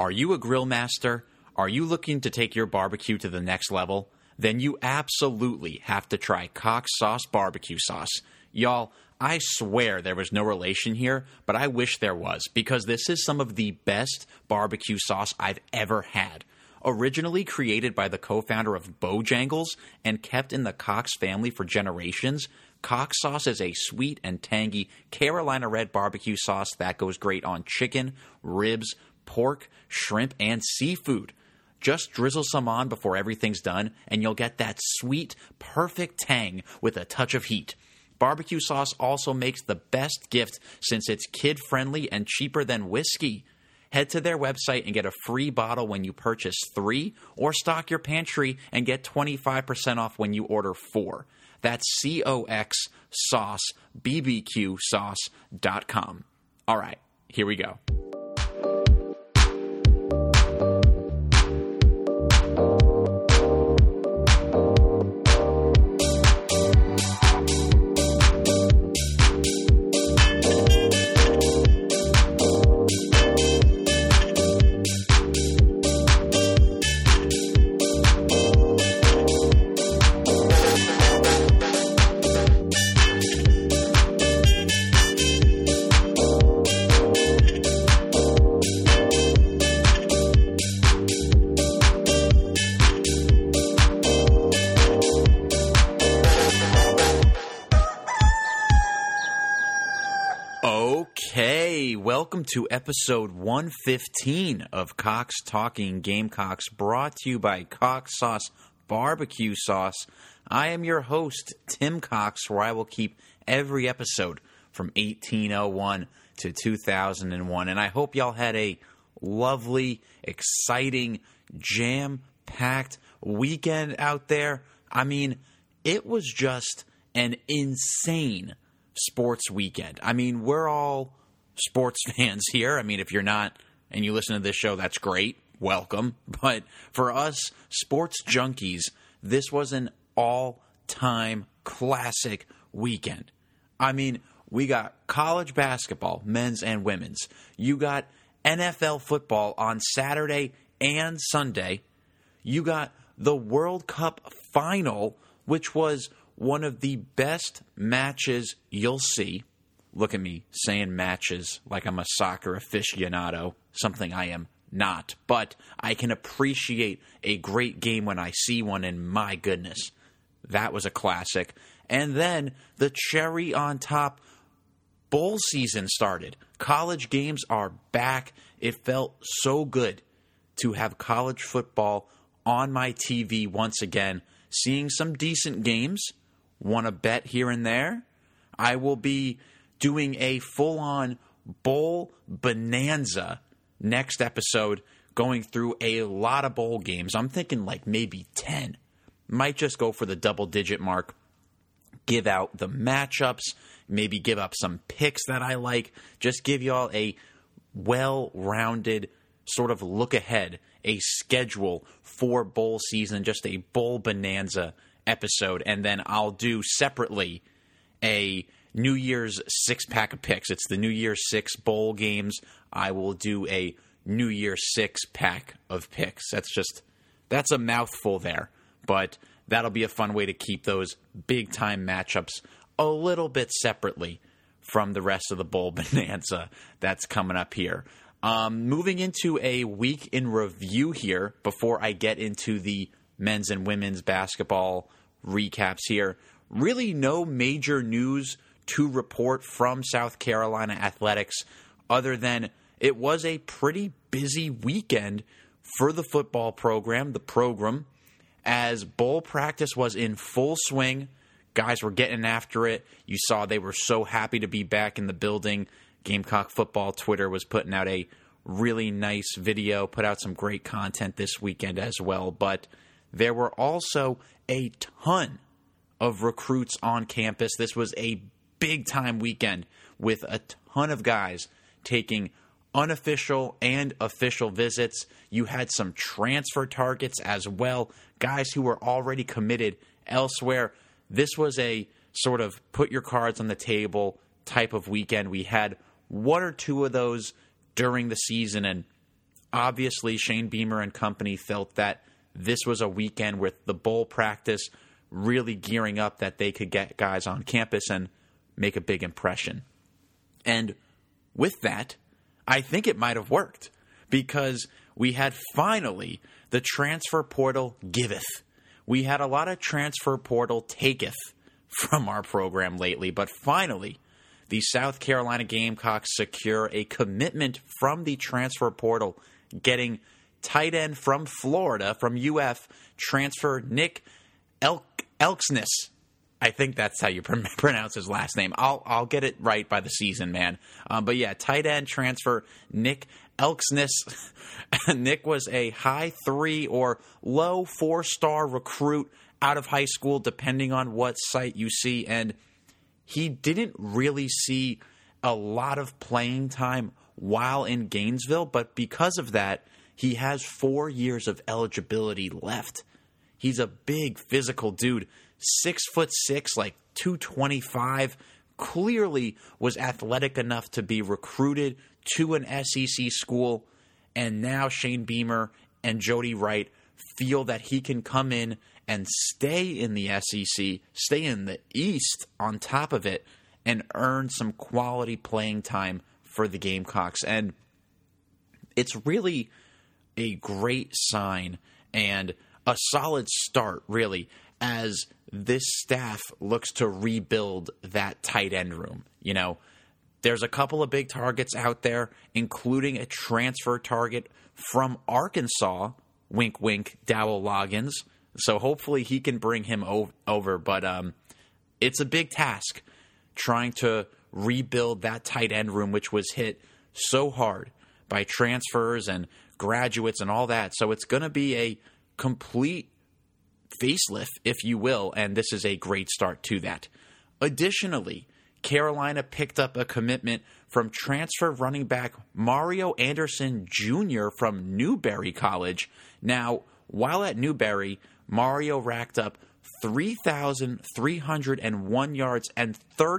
Are you a grill master? Are you looking to take your barbecue to the next level? Then you absolutely have to try Cox Sauce Barbecue Sauce. Y'all, I swear there was no relation here, but I wish there was, because this is some of the best barbecue sauce I've ever had. Originally created by the co-founder of Bojangles and kept in the Cox family for generations, Cox Sauce is a sweet and tangy Carolina Red barbecue sauce that goes great on chicken, ribs, pork, shrimp, and seafood. Just drizzle some on before everything's done, and you'll get that sweet, perfect tang with a touch of heat. Barbecue sauce also makes the best gift since it's kid-friendly and cheaper than whiskey. Head to their website and get a free bottle when you purchase 3, or stock your pantry and get 25% off when you order 4. That's COX Sauce, BBQSauce.com. All right, here we go. Okay, welcome to episode 115 of Cox Talking Gamecocks, brought to you by Cox Sauce Barbecue Sauce. I am your host, Tim Cox, where I will keep every episode from 1801 to 2001, and I hope y'all had a lovely, exciting, jam-packed weekend out there. I mean, it was just an insane sports weekend. I mean, we're all sports fans here. I mean, if you're not and you listen to this show, that's great. Welcome. But for us sports junkies, this was an all-time classic weekend. I mean, we got college basketball, men's and women's. You got NFL football on Saturday and Sunday. You got the World Cup final, which was one of the best matches you'll see. Look at me saying matches like I'm a soccer aficionado, something I am not. But I can appreciate a great game when I see one, and my goodness, that was a classic. And then the cherry on top, bowl season started. College games are back. It felt so good to have college football on my TV once again, seeing some decent games. Want to bet here and there? I will be doing a full-on bowl bonanza next episode, going through a lot of bowl games. I'm thinking like maybe 10. Might just go for the double-digit mark. Give out the matchups. Maybe give up some picks that I like. Just give y'all a well-rounded sort of look ahead, a schedule for bowl season, just a bowl bonanza episode, and then I'll do separately a New Year's 6-pack of picks. It's the New Year's 6 bowl games. I will do a New Year's 6-pack of picks. That's a mouthful there, but that'll be a fun way to keep those big-time matchups a little bit separately from the rest of the bowl bonanza that's coming up here. Moving into a week in review here before I get into the men's and women's basketball recaps here. Really no major news to report from South Carolina athletics other than it was a pretty busy weekend for the football program, as bowl practice was in full swing. Guys were getting after it. You saw they were so happy to be back in the building. Gamecock Football Twitter was putting out a really nice video, put out some great content this weekend as well, but there were also a ton of recruits on campus. This was a big-time weekend with a ton of guys taking unofficial and official visits. You had some transfer targets as well, guys who were already committed elsewhere. This was a sort of put your cards on the table type of weekend. We had one or two of those during the season, and obviously Shane Beamer and company felt that this was a weekend with the bowl practice really gearing up that they could get guys on campus and make a big impression. And with that, I think it might have worked because we had finally the transfer portal giveth. We had a lot of transfer portal taketh from our program lately, but finally the South Carolina Gamecocks secure a commitment from the transfer portal, getting tight end from Florida, from UF, transfer Nick Elksnis. I think that's how you pronounce his last name. I'll get it right by the season, man. But yeah, tight end transfer Nick Elksnis. Nick was a high 3 or low 4-star recruit out of high school, depending on what site you see, and he didn't really see a lot of playing time while in Gainesville, but because of that, he has 4 years of eligibility left. He's a big physical dude, 6'6", like 225, clearly was athletic enough to be recruited to an SEC school, and now Shane Beamer and Jody Wright feel that he can come in and stay in the SEC, stay in the East on top of it, and earn some quality playing time for the Gamecocks. And it's really a great sign and a solid start, really, as this staff looks to rebuild that tight end room. You know, there's a couple of big targets out there, including a transfer target from Arkansas, wink, wink, Dowell Loggins. So hopefully he can bring him over. But it's a big task trying to rebuild that tight end room, which was hit so hard by transfers and graduates and all that. So it's going to be a complete facelift, if you will, and this is a great start to that. Additionally, Carolina picked up a commitment from transfer running back Mario Anderson Jr. from Newberry College. Now, while at Newberry, Mario racked up 3,301 yards and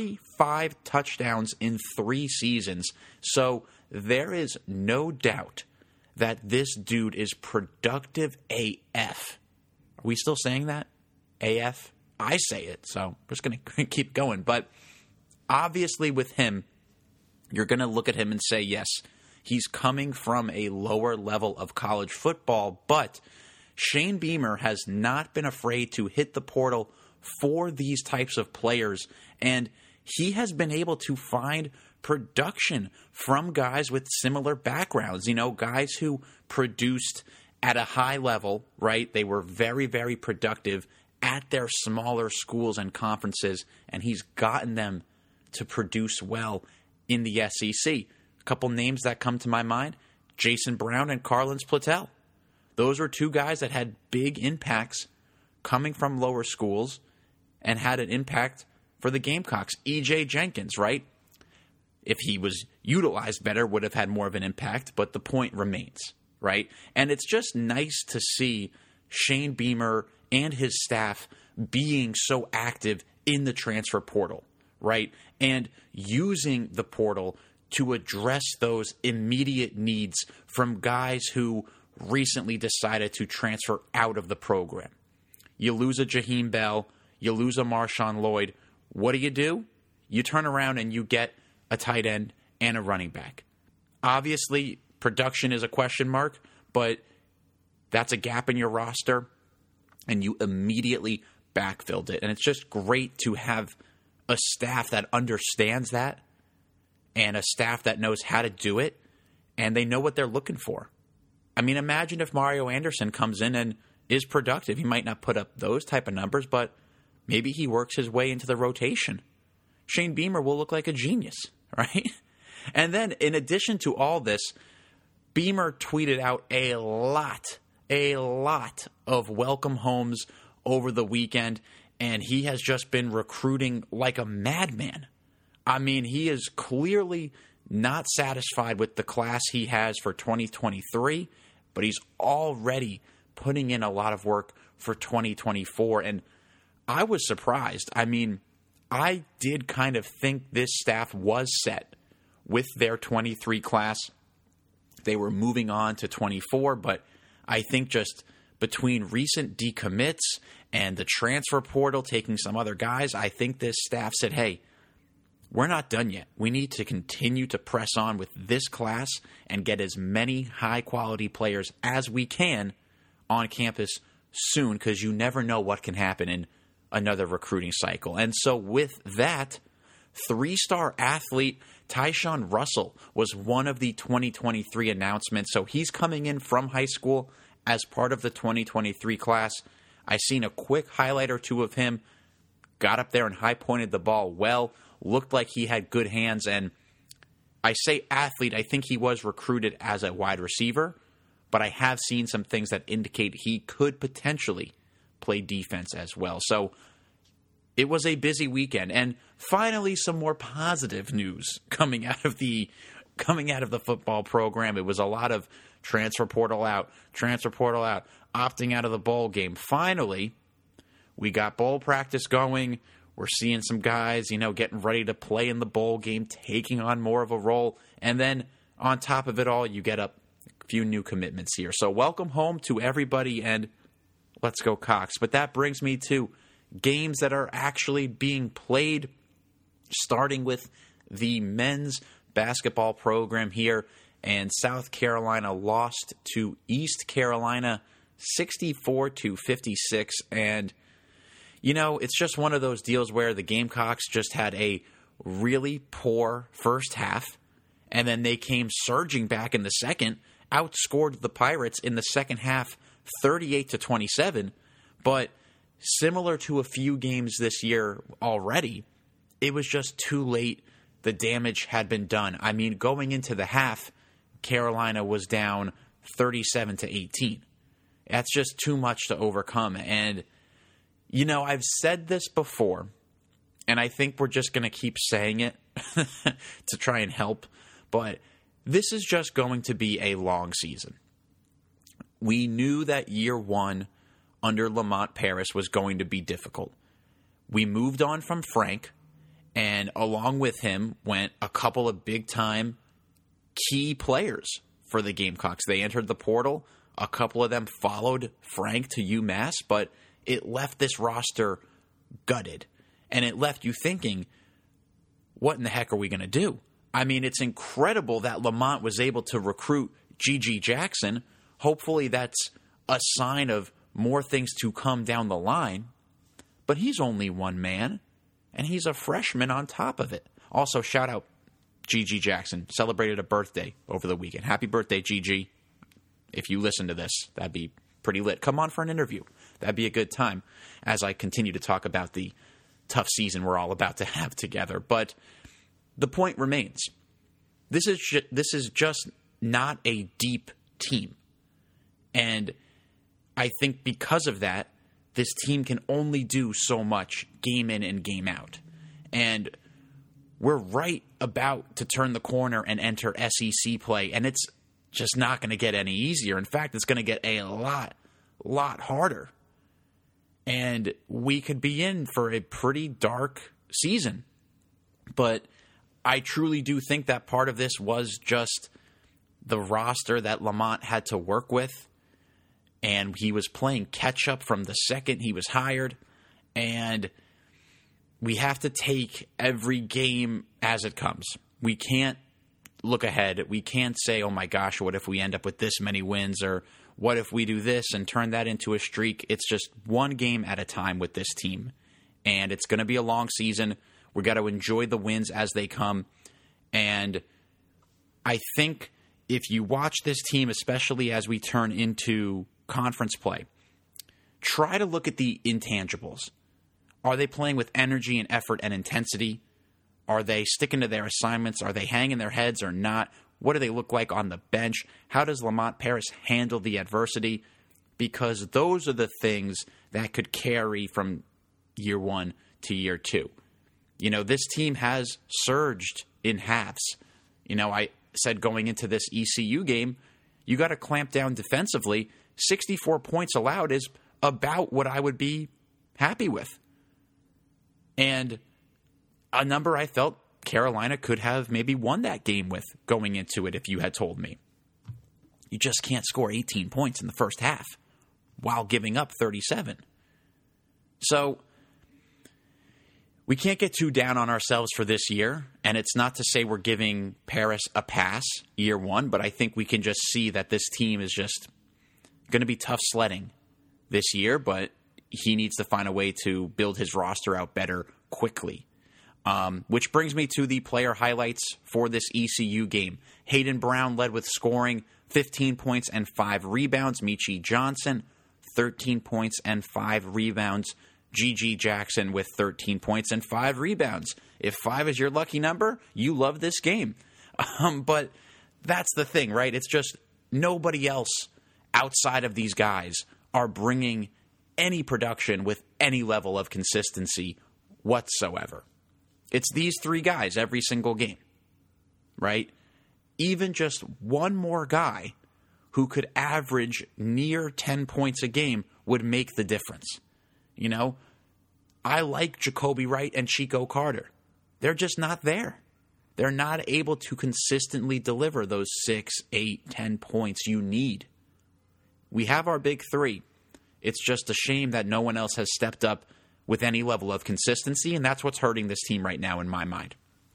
35 touchdowns in 3 seasons. So there is no doubt that this dude is productive AF. Are we still saying that? AF? I say it, so I'm just going to keep going. But obviously with him, you're going to look at him and say, yes, he's coming from a lower level of college football, but Shane Beamer has not been afraid to hit the portal for these types of players, and he has been able to find production from guys with similar backgrounds, you know, guys who produced at a high level, right? They were very, very productive at their smaller schools and conferences, and he's gotten them to produce well in the SEC. A couple names that come to my mind, Jason Brown and Carlins Platel. Those were 2 guys that had big impacts coming from lower schools and had an impact for the Gamecocks. E.J. Jenkins, right? If he was utilized better, would have had more of an impact, but the point remains, right? And it's just nice to see Shane Beamer and his staff being so active in the transfer portal, right? And using the portal to address those immediate needs from guys who recently decided to transfer out of the program. You lose a Jaheim Bell, you lose a Marshawn Lloyd. What do? You turn around and you get a tight end and a running back. Obviously, production is a question mark, but that's a gap in your roster, and you immediately backfilled it. And it's just great to have a staff that understands that and a staff that knows how to do it, and they know what they're looking for. I mean, imagine if Mario Anderson comes in and is productive. He might not put up those type of numbers, but maybe he works his way into the rotation. Shane Beamer will look like a genius, right? And then, in addition to all this, Beamer tweeted out a lot of welcome homes over the weekend, and he has just been recruiting like a madman. I mean, he is clearly not satisfied with the class he has for 2023, but he's already putting in a lot of work for 2024, and I was surprised. I mean, I did kind of think this staff was set with their 23 class. they were moving on to 24, but I think just between recent decommits and the transfer portal taking some other guys, I think this staff said, hey, we're not done yet. We need to continue to press on with this class and get as many high-quality players as we can on campus soon, because you never know what can happen in another recruiting cycle. And so with that, 3-star athlete Tyshawn Russell was one of the 2023 announcements. So he's coming in from high school as part of the 2023 class. I seen a quick highlight or two of him. Got up there and high-pointed the ball well. Looked like he had good hands. And I say athlete, I think he was recruited as a wide receiver, but I have seen some things that indicate he could potentially play defense as well. So it was a busy weekend. And finally, some more positive news coming out of the football program. It was a lot of transfer portal out, opting out of the bowl game. Finally, we got bowl practice going. We're seeing some guys, getting ready to play in the bowl game, taking on more of a role. And then on top of it all, you get a few new commitments here. So welcome home to everybody, and let's go Cox. But that brings me to games that are actually being played, starting with the men's basketball program here. And South Carolina lost to East Carolina 64-56. And, it's just one of those deals where the Gamecocks just had a really poor first half, and then they came surging back in the second, outscored the Pirates in the second half 38-27. But similar to a few games this year already, it was just too late. The damage had been done. I mean, going into the half, Carolina was down 37-18. That's just too much to overcome. And, I've said this before, and I think we're just going to keep saying it to try and help, but this is just going to be a long season. We knew that year one under Lamont Paris was going to be difficult. We moved on from Frank, and along with him went a couple of big-time key players for the Gamecocks. They entered the portal. A couple of them followed Frank to UMass, but it left this roster gutted. And it left you thinking, what in the heck are we going to do? I mean, it's incredible that Lamont was able to recruit G.G. Jackson. Hopefully that's a sign of more things to come down the line. But he's only one man, and he's a freshman on top of it. Also, shout out G.G. Jackson. Celebrated a birthday over the weekend. Happy birthday, G.G. If you listen to this, that'd be pretty lit. Come on for an interview. That'd be a good time as I continue to talk about the tough season we're all about to have together. But the point remains. This is just not a deep team. And I think because of that, this team can only do so much game in and game out. And we're right about to turn the corner and enter SEC play, and it's just not going to get any easier. In fact, it's going to get a lot harder. And we could be in for a pretty dark season. But I truly do think that part of this was just the roster that Lamont had to work with. And he was playing catch-up from the second he was hired. And we have to take every game as it comes. We can't look ahead. We can't say, oh my gosh, what if we end up with this many wins? Or what if we do this and turn that into a streak? It's just one game at a time with this team. And it's going to be a long season. We got to enjoy the wins as they come. And I think if you watch this team, especially as we turn into conference play, try to look at the intangibles. Are they playing with energy and effort and intensity? Are they sticking to their assignments? Are they hanging their heads or not? What do they look like on the bench? How does Lamont Paris handle the adversity? Because those are the things that could carry from year one to year two. This team has surged in halves. I said going into this ECU game, you got to clamp down defensively. 64 points allowed is about what I would be happy with. And a number I felt Carolina could have maybe won that game with going into it if you had told me. You just can't score 18 points in the first half while giving up 37. So we can't get too down on ourselves for this year, and it's not to say we're giving Paris a pass year one, but I think we can just see that this team is just going to be tough sledding this year, but he needs to find a way to build his roster out better quickly. Which brings me to the player highlights for this ECU game. Hayden Brown led with scoring 15 points and 5 rebounds. Michi Johnson, 13 points and 5 rebounds. Gigi Jackson with 13 points and 5 rebounds. If 5 is your lucky number, you love this game. But that's the thing, right? It's just nobody else outside of these guys are bringing any production with any level of consistency whatsoever. It's these 3 guys every single game, right? Even just one more guy who could average near 10 points a game would make the difference. You know, I like Jacoby Wright and Chico Carter. They're just not there. They're not able to consistently deliver those 6, 8, 10 points you need. We have our big 3. It's just a shame that no one else has stepped up with any level of consistency, and that's what's hurting this team right now in my mind.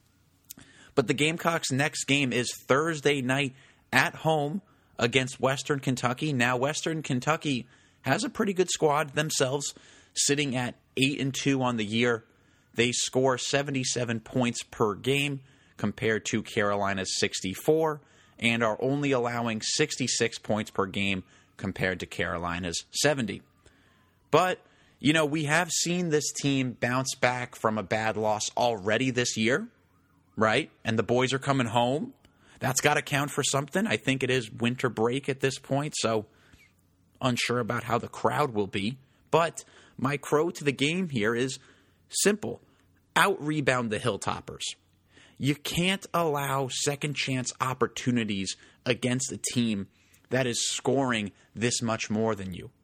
But the Gamecocks' next game is Thursday night at home against Western Kentucky. Now, Western Kentucky has a pretty good squad themselves, sitting at 8-2 on the year. They score 77 points per game compared to Carolina's 64, and are only allowing 66 points per game compared to Carolina's 70. But, you know, we have seen this team bounce back from a bad loss already this year, right? And the boys are coming home. That's got to count for something. I think it is winter break at this point, so unsure about how the crowd will be. But my crow to the game here is simple. Out-rebound the Hilltoppers. You can't allow second-chance opportunities against a team that is scoring this much more than you.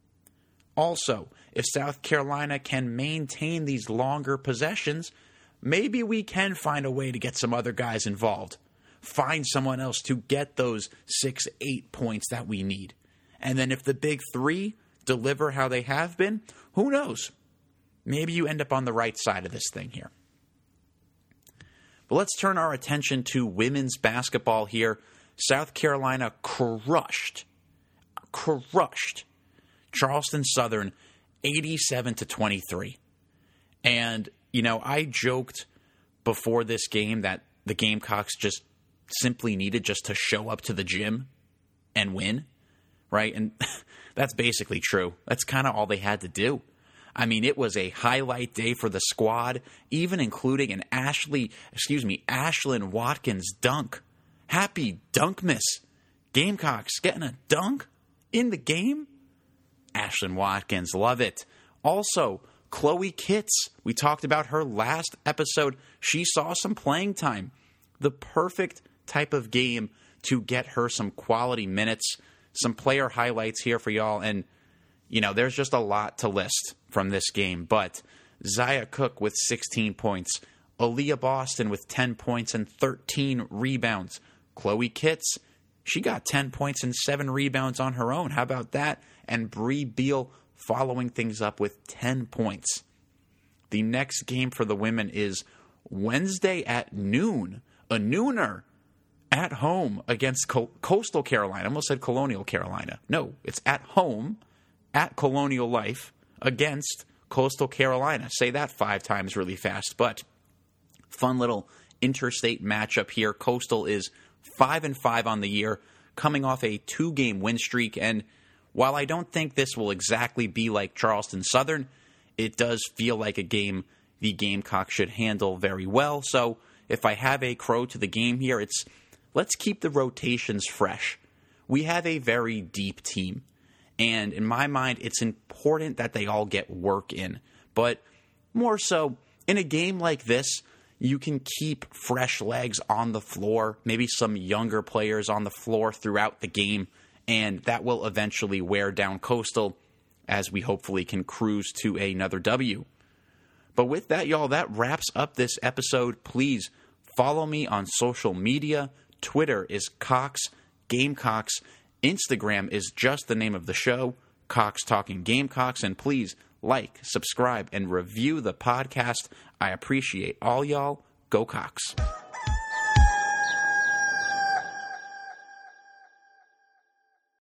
Also, if South Carolina can maintain these longer possessions, maybe we can find a way to get some other guys involved. Find someone else to get those 6, 8 points that we need. And then if the big 3 deliver how they have been, who knows? Maybe you end up on the right side of this thing here. But let's turn our attention to women's basketball here. South Carolina crushed Charleston Southern 87-23. And, you know, I joked before this game that the Gamecocks just simply needed just to show up to the gym and win, right? And that's basically true. That's kind of all they had to do. I mean, it was a highlight day for the squad, even including an Ashlyn Watkins dunk. Happy Dunkmas. Gamecocks getting a dunk in the game? Ashlyn Watkins, love it. Also, Chloe Kitts. We talked about her last episode. She saw some playing time. The perfect type of game to get her some quality minutes. Some player highlights here for y'all. And, you know, there's just a lot to list from this game. But Zaya Cook with 16 points. Aaliyah Boston with 10 points and 13 rebounds. Chloe Kitts, she got 10 points and 7 rebounds on her own. How about that? And Bree Beal following things up with 10 points. The next game for the women is Wednesday at noon. A nooner at home against Coastal Carolina. I almost said Colonial Carolina. No, it's at home at Colonial Life against Coastal Carolina. Say that 5 times really fast. But fun little interstate matchup here. Coastal is 5-5 on the year, coming off a 2-game win streak. And while I don't think this will exactly be like Charleston Southern, it does feel like a game the Gamecocks should handle very well. So if I have a crow to the game here, it's let's keep the rotations fresh. We have a very deep team. And in my mind, it's important that they all get work in. But more so, in a game like this, you can keep fresh legs on the floor, maybe some younger players on the floor throughout the game, and that will eventually wear down Coastal as we hopefully can cruise to another W. But with that, y'all, that wraps up this episode. Please follow me on social media. Twitter is Cox Gamecocks, Instagram is just the name of the show, Cox Talking Gamecocks, and please like, subscribe, and review the podcast. I appreciate all y'all. Go Cox.